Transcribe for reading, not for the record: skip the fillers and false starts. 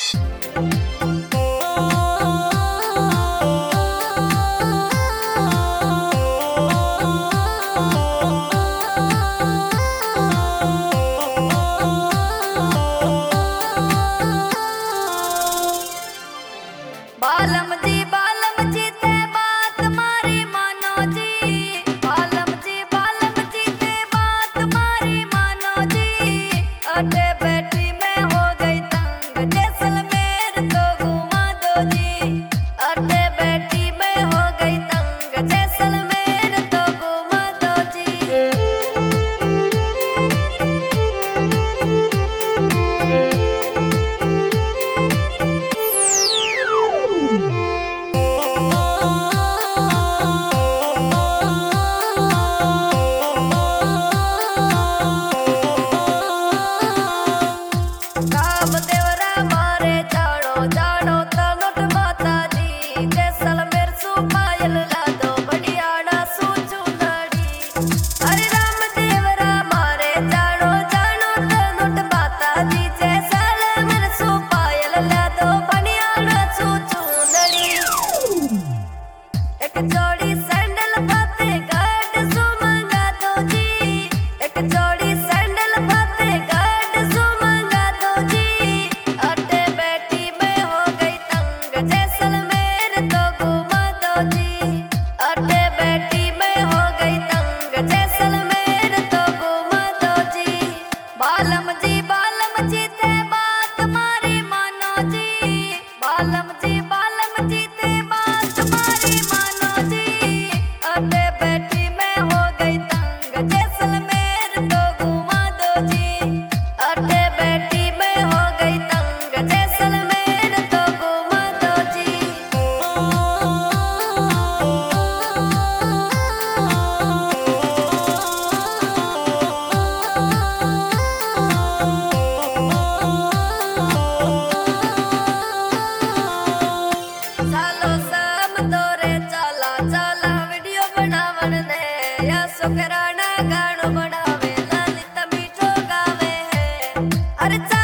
बालम जी ते बात मारी मानो जी। बालम जी ते बात मारी मानो जी। अटे बैठी मैं हो गई तंग, जैसलमेर तो घुमा दो जी। अटे बैठी मैं हो गई तंग, जैसलमेर तो घुमा दो जी। देवरा मारे जानो जानो तनुट माता जी। जैसलमेर सु पायल ला दो बढ़ियाड़ा सु चुंदड़ी। हरे राम देवरा मारे जानो जानो तनुट माता जी। जैसलमेर सु पायल ला दो बढ़ियाड़ा सु चुंदड़ी। एक जोड़ी सैंडल फाते गाड सु मंगा दो जी। एक जोड़ी सैंडल फाते गाड सु मंगा दो जी। अटे बैठी मैं हो गई तंग, जैसलमेर तो घुमा दो जी। अटे बैठी मैं हो गई तंग, जैसलमेर तो घुमा दो जी। बालम जी ते बात मारी मानो जी। बालम जी ते बात मारी मानो जी। अटे बैठी मैं हो गई तंग, जैसलमेर तो घुमा दो जी। अटे बैठी मैं हो गई तंग, जैसलमेर तो घुमा दो जी। सालो साम तोरे चाला चाला वीडियो बनावन दे। या सुकराना गानो बनावे, ललित मीठो गावे है। अरे